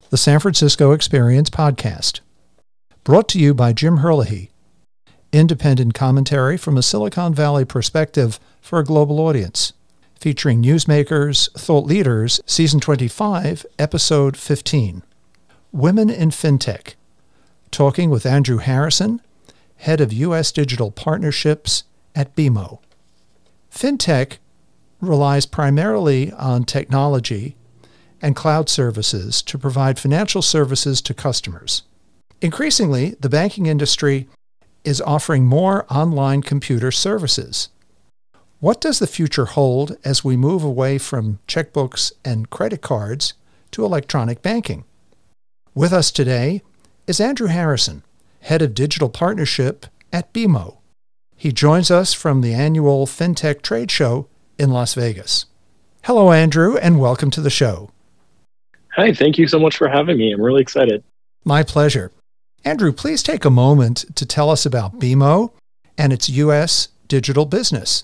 the San Francisco Experience podcast. Brought to you by Jim Herlihy, independent commentary from a Silicon Valley perspective for a global audience, featuring newsmakers, thought leaders, Season 25, Episode 15, Women in FinTech, talking with Andrew Harrison, Head of U.S. Digital Partnerships at BMO. FinTech relies primarily on technology and cloud services to provide financial services to customers. Increasingly, the banking industry is offering more online computer services. What does the future hold as we move away from checkbooks and credit cards to electronic banking? With us today is Andrew Harrison, Head of Digital Partnership at BMO. He joins us from the annual FinTech Trade Show in Las Vegas. Hello, Andrew, and welcome to the show. Hi, thank you so much for having me. I'm really excited. My pleasure. Andrew, please take a moment to tell us about BMO and its U.S. digital business.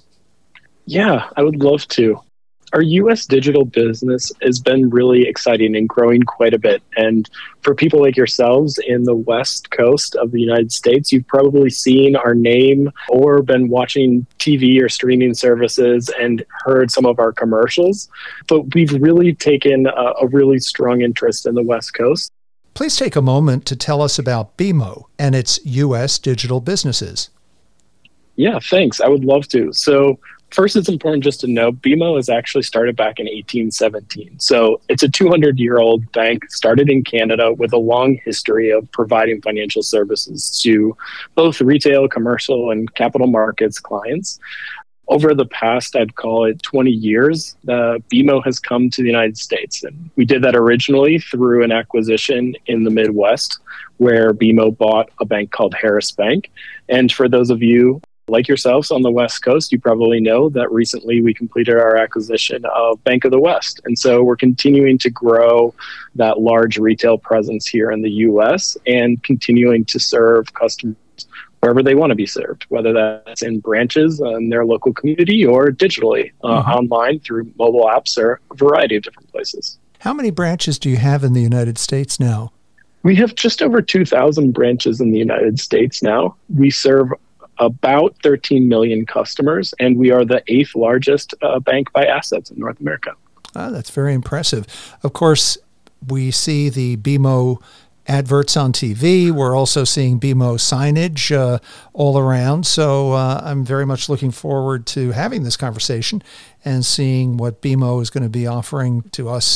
Yeah, I would love to. Our U.S. digital business has been really exciting and growing quite a bit. And for people like yourselves in the West Coast of the United States, you've probably seen our name or been watching TV or streaming services and heard some of our commercials. But we've really taken a really strong interest in the West Coast. Please take a moment to tell us about BMO and its U.S. digital businesses. Yeah, thanks. I would love to. So first, it's important just to know BMO is actually started back in 1817. So it's a 200-year-old bank started in Canada with a long history of providing financial services to both retail, commercial, and capital markets clients. Over the past, I'd call it 20 years, BMO has come to the United States. And we did that originally through an acquisition in the Midwest, where BMO bought a bank called Harris Bank. And for those of you like yourselves on the West Coast, you probably know that recently we completed our acquisition of Bank of the West. And so we're continuing to grow that large retail presence here in the U.S. and continuing to serve customers wherever they want to be served, whether that's in branches in their local community or digitally online through mobile apps or a variety of different places. How many branches do you have in the United States now? We have just over 2,000 branches in the United States now. We serve about 13 million customers, and we are the 8th largest bank by assets in North America. That's very impressive. Of course, we see the BMO adverts on TV. We're also seeing BMO signage all around. So I'm very much looking forward to having this conversation and seeing what BMO is going to be offering to us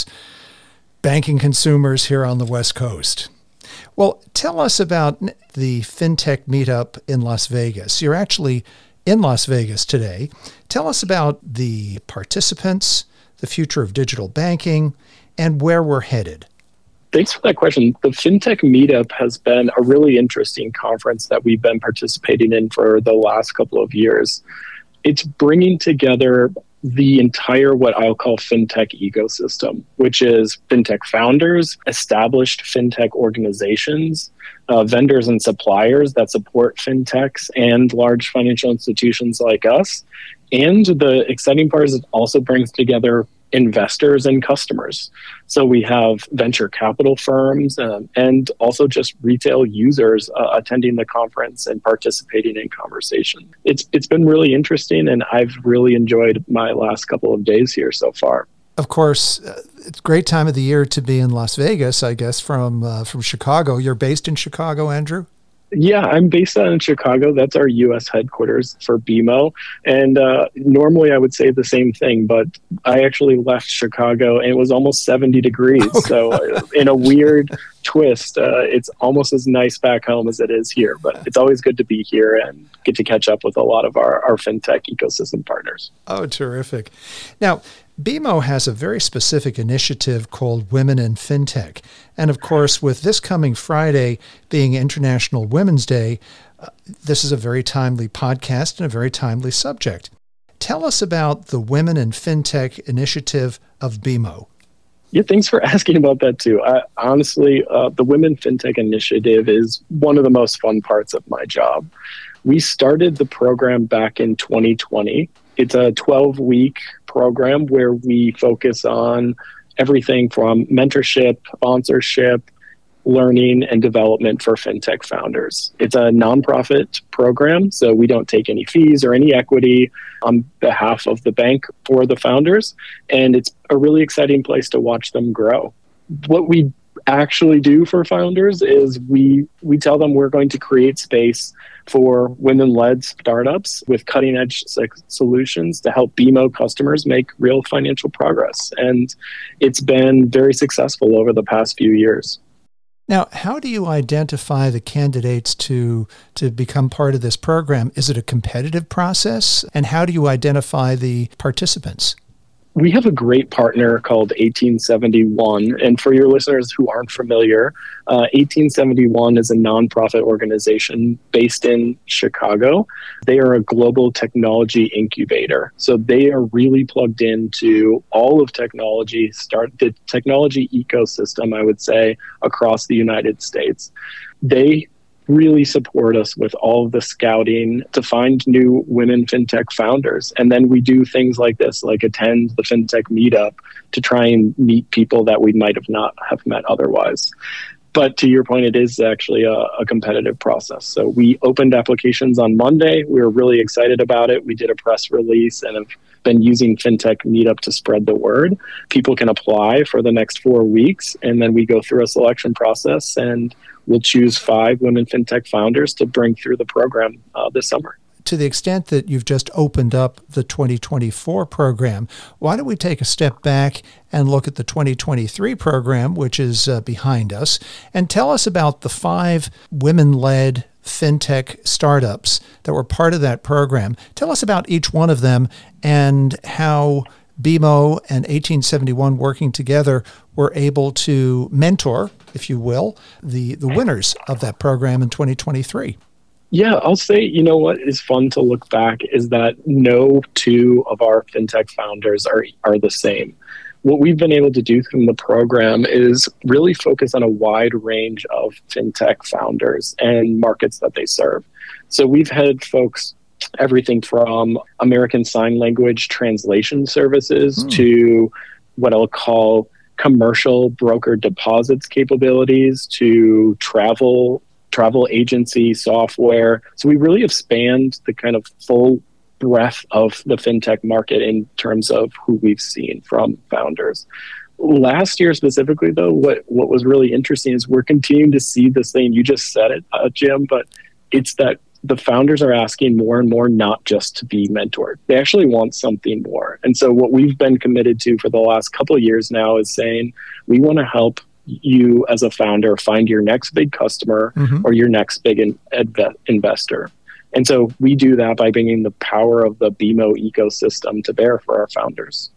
banking consumers here on the West Coast. Well, tell us about the FinTech meetup in Las Vegas. You're actually in Las Vegas today. Tell us about the participants, the future of digital banking, and where we're headed. Thanks for that question. The FinTech meetup has been a really interesting conference that we've been participating in for the last couple of years. It's bringing together the entire what I'll call FinTech ecosystem, which is FinTech founders, established FinTech organizations, vendors and suppliers that support FinTechs and large financial institutions like us. And the exciting part is it also brings together investors and customers. So we have venture capital firms and also just retail users attending the conference and participating in conversation. It's been really interesting, and I've really enjoyed my last couple of days here so far. Of course, it's a great time of the year to be in Las Vegas, I guess, from Chicago. You're based in Chicago, Andrew? Yeah, I'm based out in Chicago. That's our U.S. headquarters for BMO. And normally I would say the same thing, but I actually left Chicago and it was almost 70 degrees. Oh, so in a weird twist, it's almost as nice back home as it is here. But it's always good to be here and get to catch up with a lot of our FinTech ecosystem partners. Oh, terrific. Now, BMO has a very specific initiative called Women in FinTech. And of course, with this coming Friday being International Women's Day, this is a very timely podcast and a very timely subject. Tell us about the Women in FinTech initiative of BMO. Yeah, thanks for asking about that too. Honestly, the Women FinTech initiative is one of the most fun parts of my job. We started the program back in 2020. It's a 12-week program where we focus on everything from mentorship, sponsorship, learning, and development for fintech founders. It's a nonprofit program, so we don't take any fees or any equity on behalf of the bank for the founders, and it's a really exciting place to watch them grow. What we actually do for founders is we tell them we're going to create space for women-led startups with cutting-edge solutions to help BMO customers make real financial progress. And it's been very successful over the past few years. Now, how do you identify the candidates to become part of this program? Is it a competitive process? And how do you identify the participants? We have a great partner called 1871. And for your listeners who aren't familiar, 1871 is a nonprofit organization based in Chicago. They are a global technology incubator. So they are really plugged into all of technology, the technology ecosystem, I would say, across the United States. They really support us with all of the scouting to find new women fintech founders. And then we do things like this, like attend the fintech meetup to try and meet people that we might have not have met otherwise. But to your point, it is actually a competitive process. So we opened applications on Monday. We were really excited about it. We did a press release and have been using Fintech Meetup to spread the word. People can apply for the next 4 weeks, and then we go through a selection process, and we'll choose 5 women fintech founders to bring through the program this summer. To the extent that you've just opened up the 2024 program, why don't we take a step back and look at the 2023 program, which is behind us, and tell us about the 5 women-led fintech startups that were part of that program. Tell us about each one of them and how BMO and 1871 working together were able to mentor, if you will, the winners of that program in 2023. Yeah, I'll say, what is fun to look back is that no 2 of our fintech founders are the same. What we've been able to do through the program is really focus on a wide range of fintech founders and markets that they serve. So we've had folks, everything from American Sign Language translation services to what I'll call commercial broker deposits capabilities to travel agency software. So we really have spanned the kind of full breadth of the fintech market in terms of who we've seen from founders. Last year specifically, though, what was really interesting is we're continuing to see this thing. You just said it, Jim, but it's that the founders are asking more and more not just to be mentored. They actually want something more. And so what we've been committed to for the last couple of years now is saying we want to help you as a founder find your next big customer or your next big investor. And so we do that by bringing the power of the BMO ecosystem to bear for our founders.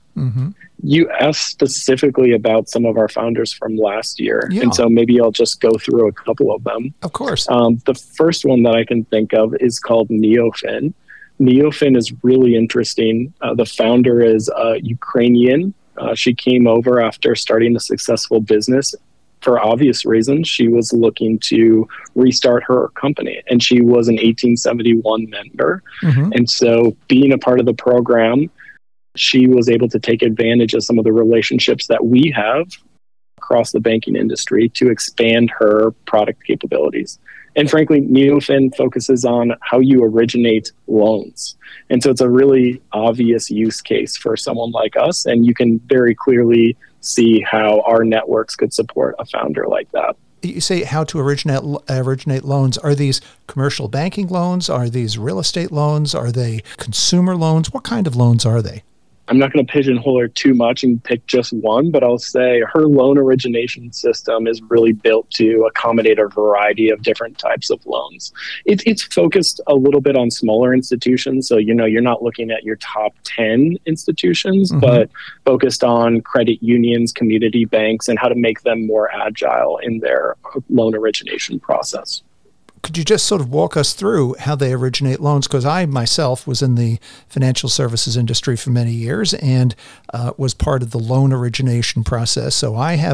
You asked specifically about some of our founders from last year. Yeah. And so maybe I'll just go through a couple of them. Of course. The first one that I can think of is called Neofin. Neofin is really interesting. The founder is Ukrainian. She came over after starting a successful business. For obvious reasons, she was looking to restart her company, and she was an 1871 member. And so being a part of the program, she was able to take advantage of some of the relationships that we have across the banking industry to expand her product capabilities. And frankly, Neofin focuses on how you originate loans. And so it's a really obvious use case for someone like us, and you can very clearly see how our networks could support a founder like that. You say how to originate loans. Are these commercial banking loans? Are these real estate loans? Are they consumer loans? What kind of loans are they? I'm not going to pigeonhole her too much and pick just one, but I'll say her loan origination system is really built to accommodate a variety of different types of loans. It's focused a little bit on smaller institutions. So, you're not looking at your top 10 institutions, but focused on credit unions, community banks, and how to make them more agile in their loan origination process. Could you just sort of walk us through how they originate loans? Because I myself was in the financial services industry for many years and was part of the loan origination process. So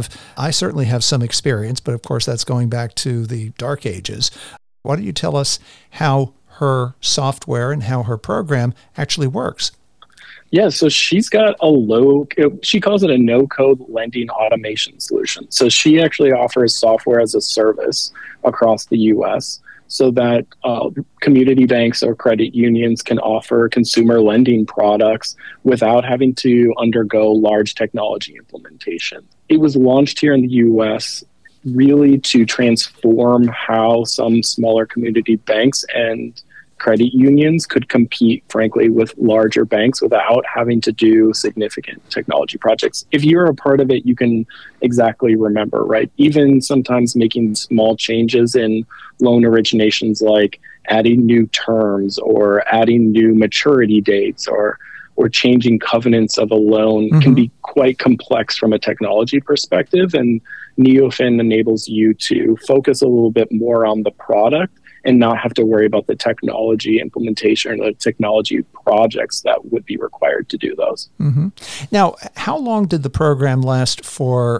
I certainly have some experience, but of course that's going back to the dark ages. Why don't you tell us how her software and how her program actually works? Yeah, so she's got she calls it a no-code lending automation solution. So she actually offers software as a service across the US so that community banks or credit unions can offer consumer lending products without having to undergo large technology implementation. It was launched here in the US really to transform how some smaller community banks and credit unions could compete, frankly, with larger banks without having to do significant technology projects. If you're a part of it, you can exactly remember, right? Even sometimes making small changes in loan originations, like adding new terms or adding new maturity dates or changing covenants of a loan can be quite complex from a technology perspective. And Neofin enables you to focus a little bit more on the product and not have to worry about the technology implementation or the technology projects that would be required to do those. Now, how long did the program last for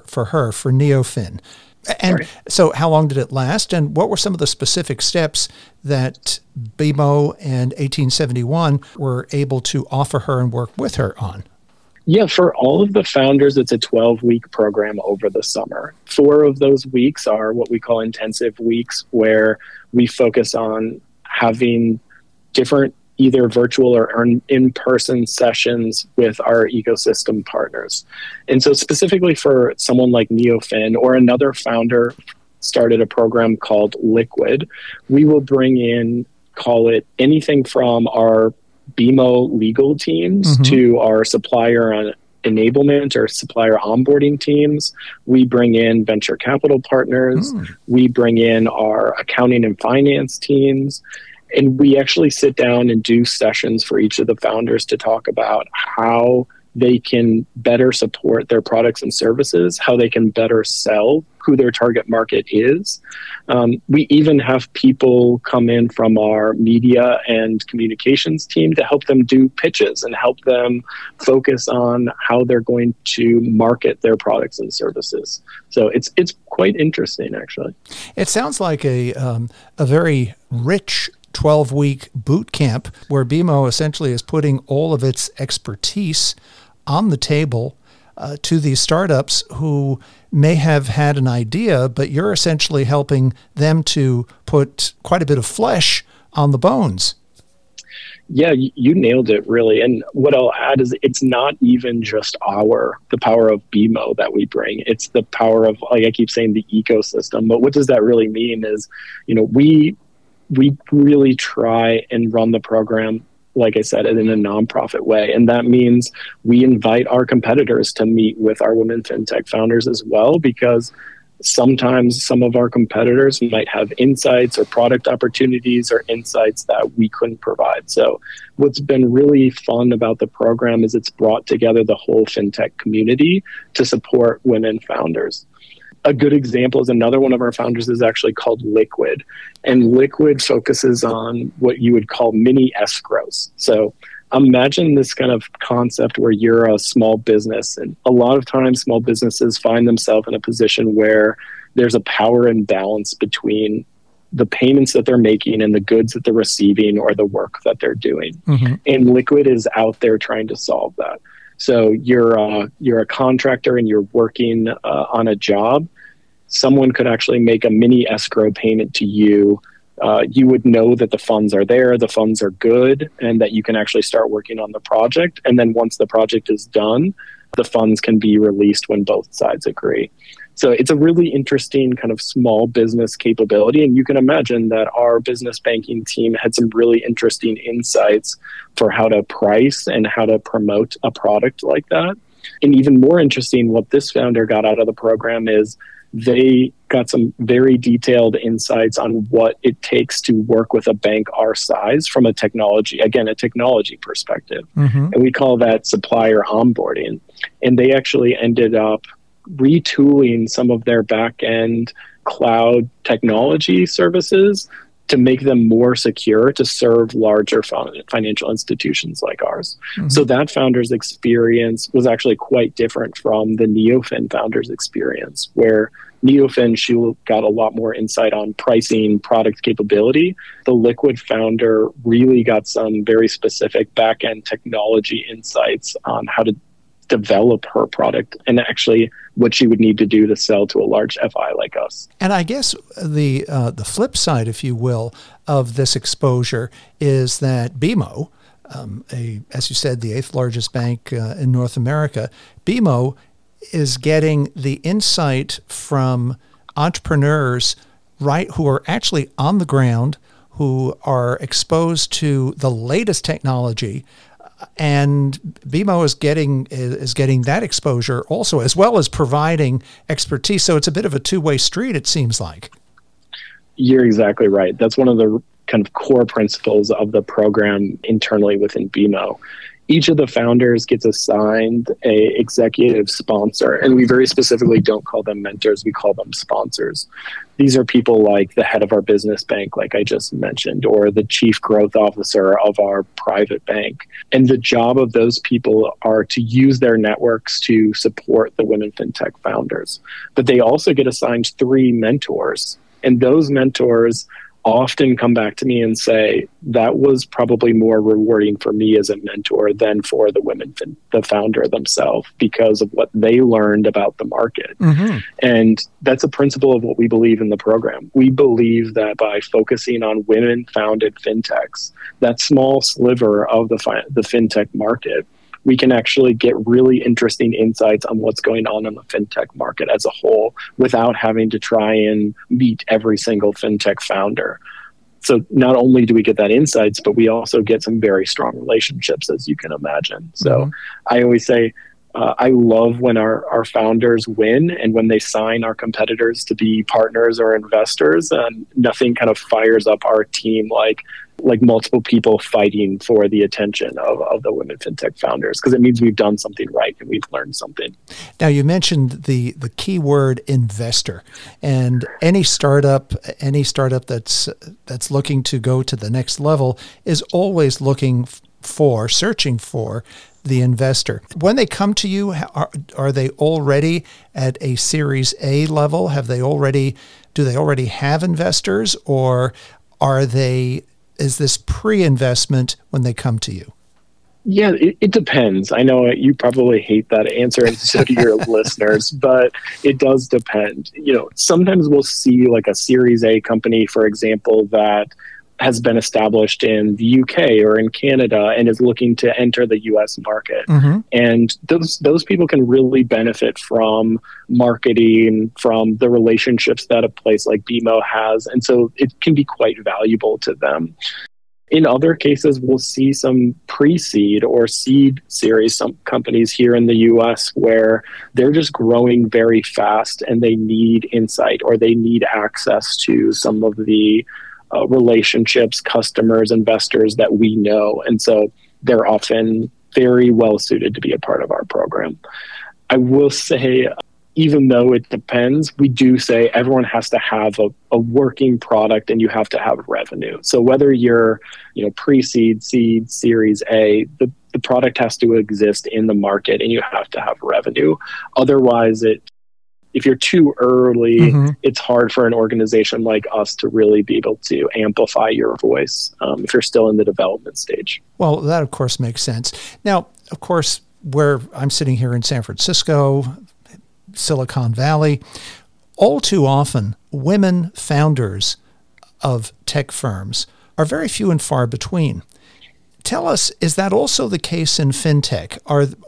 Neofin? And so how long did it last? And what were some of the specific steps that BMO and 1871 were able to offer her and work with her on? Yeah, for all of the founders, it's a 12-week program over the summer. 4 of those weeks are what we call intensive weeks, where we focus on having different either virtual or in-person sessions with our ecosystem partners. And so specifically for someone like Neofin or another founder started a program called Liquid, we will bring in, call it anything from our BMO legal teams to our supplier enablement or supplier onboarding teams. We bring in venture capital partners. We bring in our accounting and finance teams. And we actually sit down and do sessions for each of the founders to talk about how they can better support their products and services, how they can better sell, who their target market is. We even have people come in from our media and communications team to help them do pitches and help them focus on how they're going to market their products and services. So it's quite interesting, actually. It sounds like a very rich 12-week boot camp where BMO essentially is putting all of its expertise on the table to these startups who may have had an idea, but you're essentially helping them to put quite a bit of flesh on the bones. Yeah, you nailed it, really. And what I'll add is it's not even just the power of BMO that we bring. It's the power of, like I keep saying, the ecosystem. But what does that really mean is, we really try and run the program, like I said, in a nonprofit way. And that means we invite our competitors to meet with our women fintech founders as well, because sometimes some of our competitors might have insights or product opportunities or insights that we couldn't provide. So what's been really fun about the program is it's brought together the whole fintech community to support women founders. A good example is another one of our founders is actually called Liquid. And Liquid focuses on what you would call mini escrows. So imagine this kind of concept where you're a small business. And a lot of times small businesses find themselves in a position where there's a power imbalance between the payments that they're making and the goods that they're receiving or the work that they're doing. And Liquid is out there trying to solve that. So you're a contractor and you're working on a job. Someone could actually make a mini escrow payment to you. You would know that the funds are there, the funds are good, and that you can actually start working on the project. And then once the project is done, the funds can be released when both sides agree. So it's a really interesting kind of small business capability. And you can imagine that our business banking team had some really interesting insights for how to price and how to promote a product like that. And even more interesting, what this founder got out of the program is they got some very detailed insights on what it takes to work with a bank our size from a technology perspective. And we call that supplier onboarding. And they actually ended up retooling some of their back-end cloud technology services to make them more secure to serve larger financial institutions like ours. So that founder's experience was actually quite different from the Neofin founder's experience, where Neofin, she got a lot more insight on pricing, product capability. The Liquid founder really got some very specific back-end technology insights on how to develop her product and actually what she would need to do to sell to a large FI like us. And I guess the flip side, if you will, of this exposure is that BMO, as you said, the 8th largest bank in North America, BMO is getting the insight from entrepreneurs, right, who are actually on the ground, who are exposed to the latest technology. And BMO is getting that exposure also, as well as providing expertise. So it's a bit of a two-way street, it seems like. You're exactly right. That's one of the kind of core principles of the program internally within BMO. Each of the founders gets assigned a executive sponsor, and we very specifically don't call them mentors, we call them sponsors. These are people like the head of our business bank, like I just mentioned, or the chief growth officer of our private bank. And the job of those people are to use their networks to support the women fintech founders. But they also get assigned 3 mentors, and those mentors often come back to me and say, that was probably more rewarding for me as a mentor than for the founder themselves, because of what they learned about the market. Mm-hmm. And that's a principle of what we believe in the program. We believe that by focusing on women-founded fintechs, that small sliver of the fintech market, we can actually get really interesting insights on what's going on in the fintech market as a whole without having to try and meet every single fintech founder. So not only do we get that insights, but we also get some very strong relationships, as you can imagine. So I always say, I love when our founders win and when they sign our competitors to be partners or investors, and nothing kind of fires up our team like multiple people fighting for the attention of the women fintech founders, because it means we've done something right and we've learned something. Now, you mentioned the key word investor, and any startup that's looking to go to the next level is always searching for the investor. When they come to you, are they already at a Series A level? Do they already have investors, or is this pre-investment when they come to you? Yeah, it depends. I know you probably hate that answer, and so do your listeners, but it does depend. Sometimes we'll see like a Series A company, for example, that has been established in the UK or in Canada and is looking to enter the US market. Mm-hmm. And those people can really benefit from marketing, from the relationships that a place like BMO has. And so it can be quite valuable to them. In other cases, we'll see some pre-seed or seed series, some companies here in the US where they're just growing very fast and they need insight or they need access to some of the relationships, customers, investors that we know. And so they're often very well suited to be a part of our program. I will say, even though it depends, we do say everyone has to have a working product and you have to have revenue. So whether you're pre-seed, seed, Series A, the product has to exist in the market and you have to have revenue. Otherwise, if you're too early, mm-hmm. it's hard for an organization like us to really be able to amplify your voice if you're still in the development stage. Well, that of course makes sense. Now, of course, where I'm sitting here in San Francisco, Silicon Valley, all too often, women founders of tech firms are very few and far between. Tell us, is that also the case in fintech?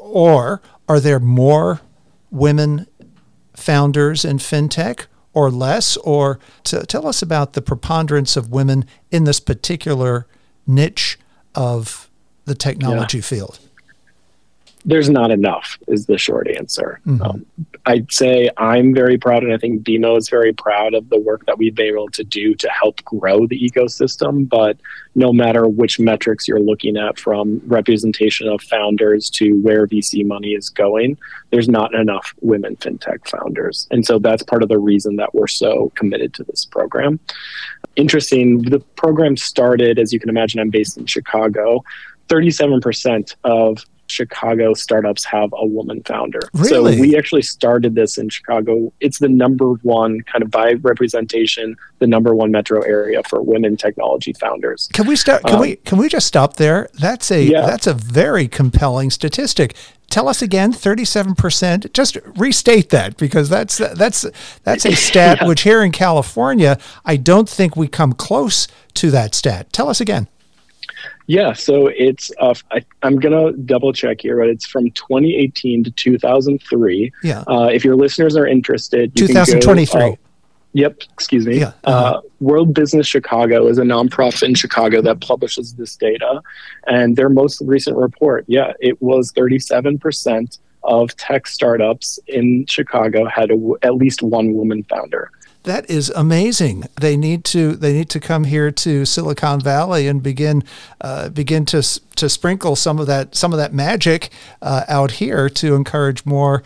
Are there more women founders in fintech or less? Or tell us about the preponderance of women in this particular niche of the technology field. There's not enough is the short answer. Mm-hmm. I'd say I'm very proud, and I think BMO is very proud of the work that we've been able to do to help grow the ecosystem. But no matter which metrics you're looking at, from representation of founders to where VC money is going, there's not enough women fintech founders. And so that's part of the reason that we're so committed to this program. Interesting, the program started, as you can imagine, I'm based in Chicago. 37% of Chicago startups have a woman founder. Really? So we actually started this in Chicago. It's the number one, kind of by representation, the number one metro area for women technology founders. Can we start? Can we just stop there? That's a very compelling statistic. Tell us again, 37%. Just restate that, because that's a stat which here in California, I don't think we come close to that stat. Tell us again. Yeah, so it's I'm gonna double check here, but it's from 2018 to 2003. Yeah. If your listeners are interested, you 2023. Can go, yep, excuse me. Yeah. World Business Chicago is a nonprofit in Chicago that publishes this data, and their most recent report, it was 37% of tech startups in Chicago had at least one woman founder. That is amazing. They need to come here to Silicon Valley and begin to sprinkle some of that magic out here to encourage more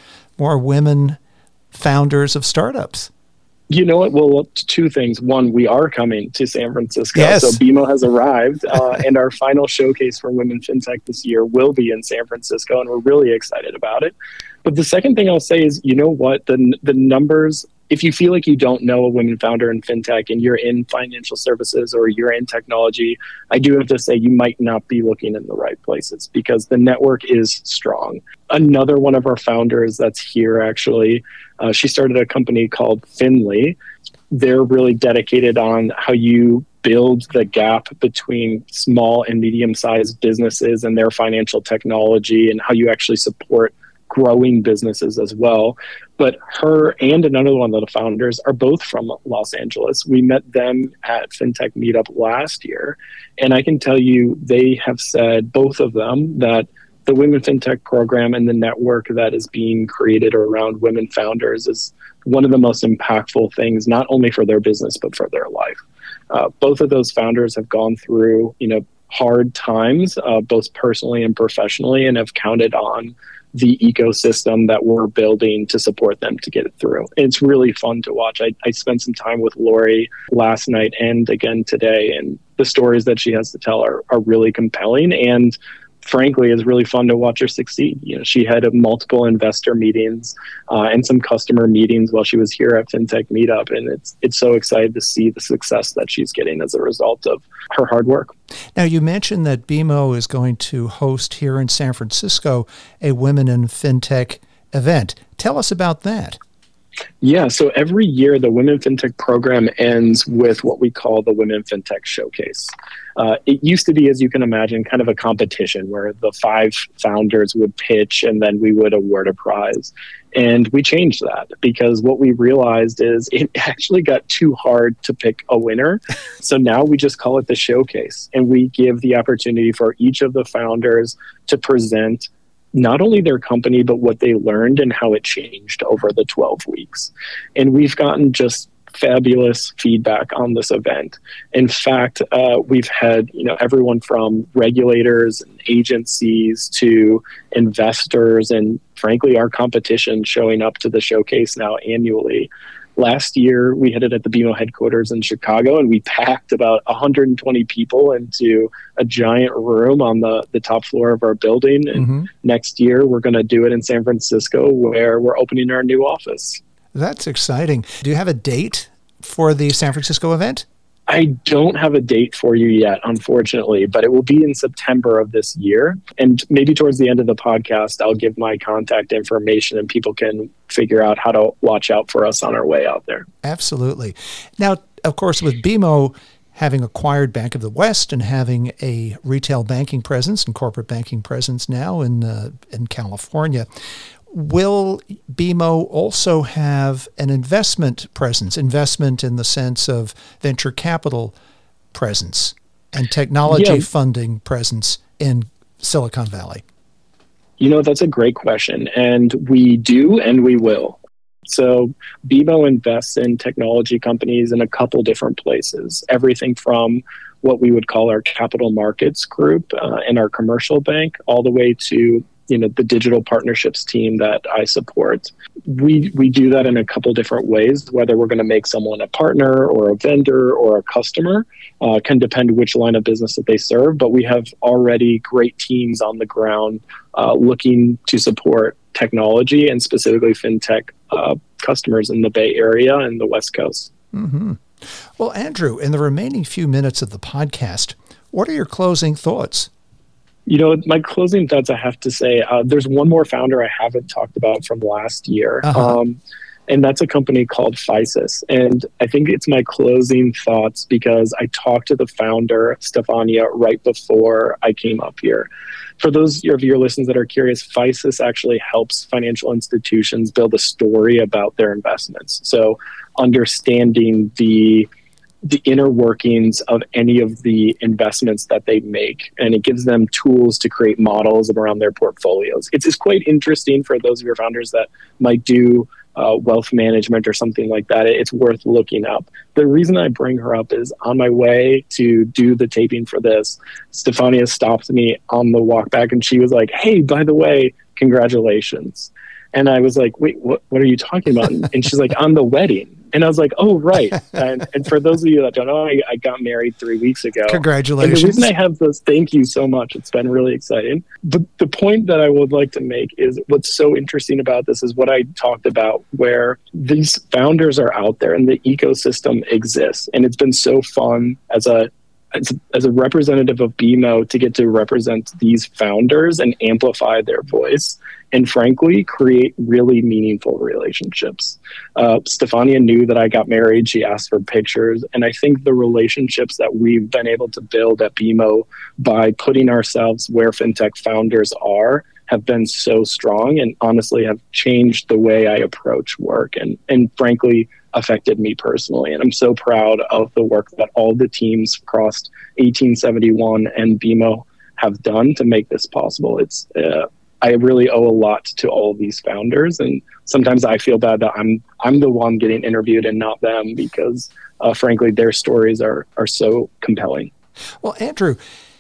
women founders of startups. You know what? Well, two things. One, we are coming to San Francisco. Yes. So BMO has arrived, and our final showcase for Women FinTech this year will be in San Francisco, and we're really excited about it. But the second thing I'll say is, you know what? The numbers, if you feel like you don't know a women founder in FinTech and you're in financial services or you're in technology, I do have to say you might not be looking in the right places, because the network is strong. Another one of our founders that's here, actually, she started a company called Finly. They're really dedicated on how you build the gap between small and medium-sized businesses and their financial technology, and how you actually support growing businesses as well. But her and another one of the founders are both from Los Angeles. We met them at FinTech Meetup last year, and I can tell you they have said, both of them, that the Women FinTech program and the network that is being created around women founders is one of the most impactful things, not only for their business, but for their life. Both of those founders have gone through, hard times, both personally and professionally, and have counted on the ecosystem that we're building to support them to get it through. It's really fun to watch. I spent some time with Lori last night and again today, and the stories that she has to tell are really compelling, and frankly, it's really fun to watch her succeed. She had multiple investor meetings and some customer meetings while she was here at FinTech Meetup, and it's so excited to see the success that she's getting as a result of her hard work. Now, you mentioned that BMO is going to host here in San Francisco a Women in FinTech event. Tell us about that. Yeah, so every year the Women FinTech program ends with what we call the Women FinTech Showcase. It used to be, as you can imagine, kind of a competition where the 5 founders would pitch and then we would award a prize. And we changed that because what we realized is it actually got too hard to pick a winner. So now we just call it the Showcase, and we give the opportunity for each of the founders to present not only their company, but what they learned and how it changed over the 12 weeks. And we've gotten just fabulous feedback on this event. In fact, we've had everyone from regulators and agencies to investors and frankly our competition showing up to the showcase now annually. Last year, we had it at the BMO headquarters in Chicago, and we packed about 120 people into a giant room on the top floor of our building. And next year, we're going to do it in San Francisco, where we're opening our new office. That's exciting. Do you have a date for the San Francisco event? I don't have a date for you yet, unfortunately, but it will be in September of this year. And maybe towards the end of the podcast, I'll give my contact information and people can figure out how to watch out for us on our way out there. Absolutely. Now, of course, with BMO having acquired Bank of the West and having a retail banking presence and corporate banking presence now in California, will BMO also have an investment presence, investment in the sense of venture capital presence and technology funding presence in Silicon Valley? That's a great question. And we do, and we will. So BMO invests in technology companies in a couple different places, everything from what we would call our capital markets group and our commercial bank, all the way to the digital partnerships team that I support. We do that in a couple different ways. Whether we're going to make someone a partner or a vendor or a customer can depend which line of business that they serve. But we have already great teams on the ground looking to support technology and specifically fintech customers in the Bay Area and the West Coast. Mm-hmm. Well, Andrew, in the remaining few minutes of the podcast, what are your closing thoughts? My closing thoughts, I have to say, there's one more founder I haven't talked about from last year. And that's a company called Physis. And I think it's my closing thoughts because I talked to the founder, Stefania, right before I came up here. For those of your listeners that are curious, Physis actually helps financial institutions build a story about their investments. So understanding the inner workings of any of the investments that they make. And it gives them tools to create models around their portfolios. It's quite interesting for those of your founders that might do wealth management or something like that. It's worth looking up. The reason I bring her up is on my way to do the taping for this, Stefania stopped me on the walk back and she was like, "Hey, by the way, congratulations." And I was like, "Wait, what are you talking about?" And she's like, "On the wedding." And I was like, "Oh, right." And for those of you that don't know, I got married 3 weeks ago. Congratulations. And the reason I have this, thank you so much. It's been really exciting. But the point that I would like to make is what's so interesting about this is what I talked about, where these founders are out there and the ecosystem exists. And it's been so fun as a representative of BMO to get to represent these founders and amplify their voice and frankly create really meaningful relationships. Stefania knew that I got married. She asked for pictures. And I think the relationships that we've been able to build at BMO by putting ourselves where fintech founders are have been so strong and honestly have changed the way I approach work and frankly affected me personally. And I'm so proud of the work that all the teams across 1871 and BMO have done to make this possible. I really owe a lot to all of these founders, and sometimes I feel bad that I'm the one getting interviewed and not them because frankly their stories are so compelling. Well, Andrew,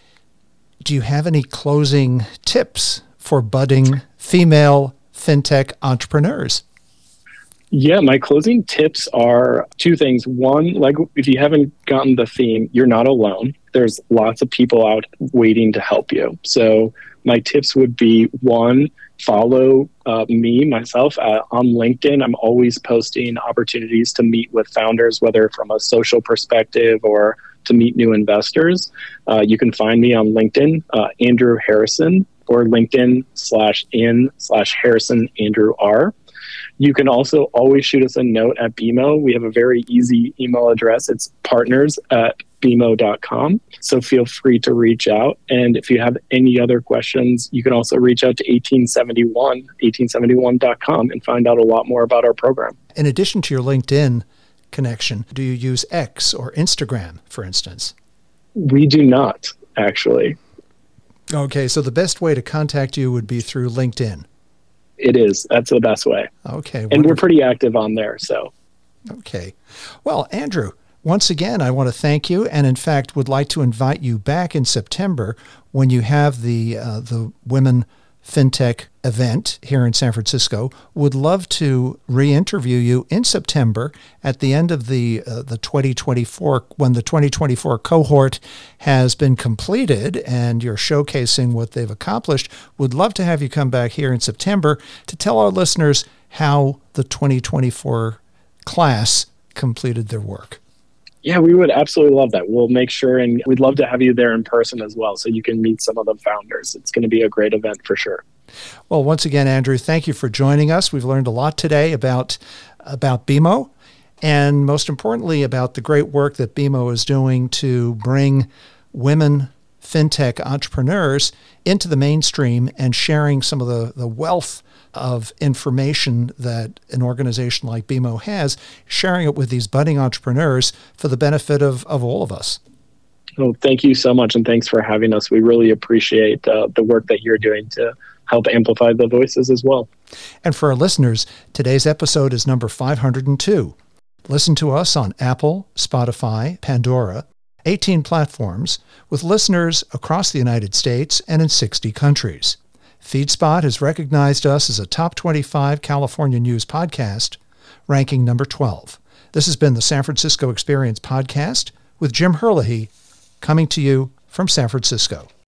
do you have any closing tips for budding female fintech entrepreneurs? Yeah, my closing tips are two things. One, like if you haven't gotten the theme, you're not alone. There's lots of people out waiting to help you. So my tips would be, one, follow myself on LinkedIn. I'm always posting opportunities to meet with founders, whether from a social perspective or to meet new investors. You can find me on LinkedIn, Andrew Harrison, or LinkedIn/in/Harrison Andrew R. You can also always shoot us a note at BMO. We have a very easy email address. It's partners@bmo.com. So feel free to reach out. And if you have any other questions, you can also reach out to 1871.com and find out a lot more about our program. In addition to your LinkedIn connection, do you use X or Instagram, for instance? We do not, actually. Okay, so the best way to contact you would be through LinkedIn. It is. That's the best way. Okay. And wonderful. we're pretty active on there. So. Okay. Well, Andrew, once again, I want to thank you, and in fact, would like to invite you back in September when you have the Women FinTech event here in San Francisco. Would love to re-interview you in September at the end of the 2024, when the 2024 cohort has been completed and you're showcasing what they've accomplished. Would love to have you come back here in September to tell our listeners how the 2024 class completed their work. Yeah, we would absolutely love that. We'll make sure, and we'd love to have you there in person as well so you can meet some of the founders. It's going to be a great event for sure. Well, once again, Andrew, thank you for joining us. We've learned a lot today about BMO and most importantly about the great work that BMO is doing to bring women fintech entrepreneurs into the mainstream and sharing some of the wealth of information that an organization like BMO has, sharing it with these budding entrepreneurs for the benefit of all of us. Well, thank you so much, and thanks for having us. We really appreciate the work that you're doing to help amplify the voices as well. And for our listeners, today's episode is number 502. Listen to us on Apple, Spotify, Pandora, 18 platforms, with listeners across the United States and in 60 countries. FeedSpot has recognized us as a top 25 California news podcast, ranking number 12. This has been the San Francisco Experience Podcast with Jim Herlihy, coming to you from San Francisco.